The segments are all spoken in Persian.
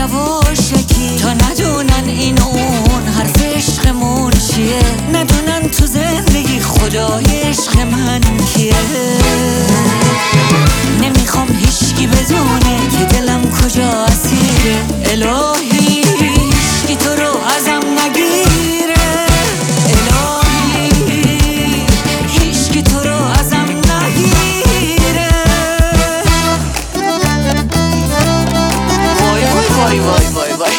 یواشکی، تا ندونن این اون حرف عشقمون چیه، ندونن تو زندگی خدای عشق من کیه. نمیخوام هیچکی بدونه که دلم کجا اسیره، الهی هیچکی تو رو ازم نگیره، الهی هیچکی تو رو ازم نگیره. وای وای وای وای وای وای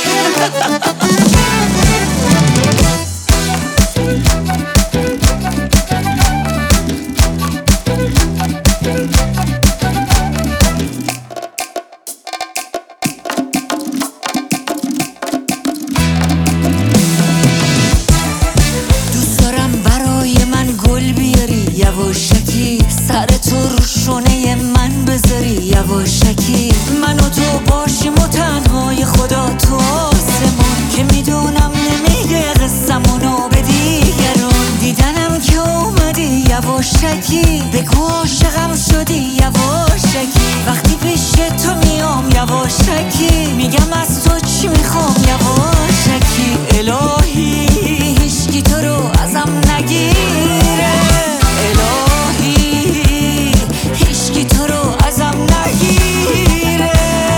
یواشکی، سر تو رو شونه من بذاری یواشکی، من و تو باشیم و تنهای خدا تو آسمون، که میدونم نمیگه قصمونو به دیگرون. دیدنم که اومدی یواشکی، بگو عاشقم شدی یواشکی، وقتی پیش تو میام یواشکی، میگم از تو چی میخوام یواشکی. الهی هیچکی تو رو ازم نگیره، الهی هیچکی تو رو ازم نگیره.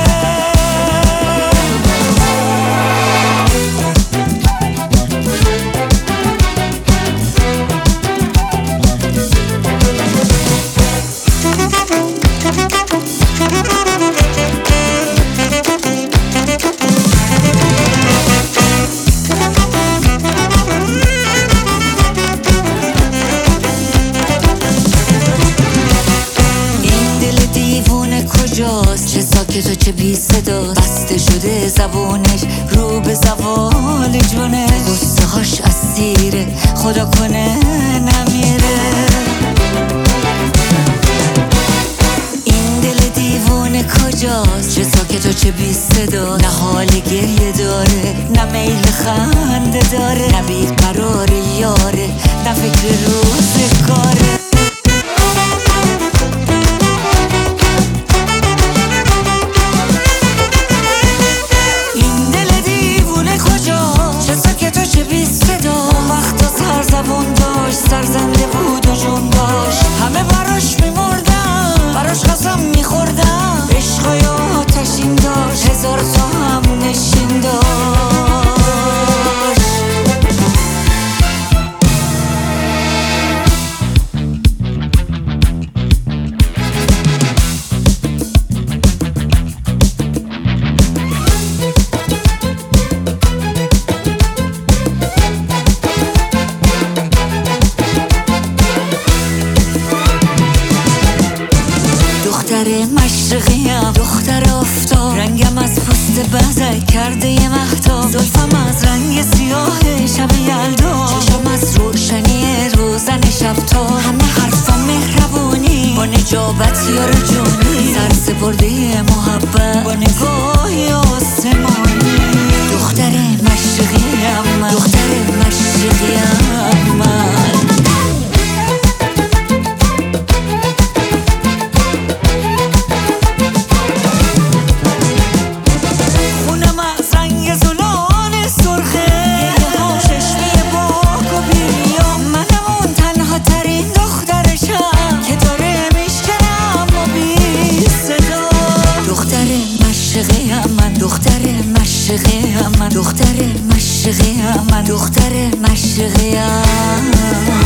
چه ساکت و چه بی صدا، بسته شده زبونش رو به زوال جونه، غصه هاش اسیره خدا کنه نمیره. این دل دیوونه کجاست، چه ساکت و چه بی صدا، نه حال گریه داره نه میل خنده داره، نه بیقرار یاره نه فکر روزگاره. سرزنده بود و جون داشت، همه براش میمردم، براش قسم میخوردم، عشقای آتشین داشت، هزار تا هم نشین داشت. دختر مشرقیم، دختر آفتاب، رنگم از پوست بزک کرده یه مهتاب، زلفم از رنگ سیاه شب یلدا، چشم از روشنی روزن شب تا، همه حرفم مهربونی با نجابت یار جونی، سر سپرده محبت با نگاهی آسمانی. دختر مشرقیم، دختر مشرقیم من. دختر مشرقیم من، دختر مشرقیم.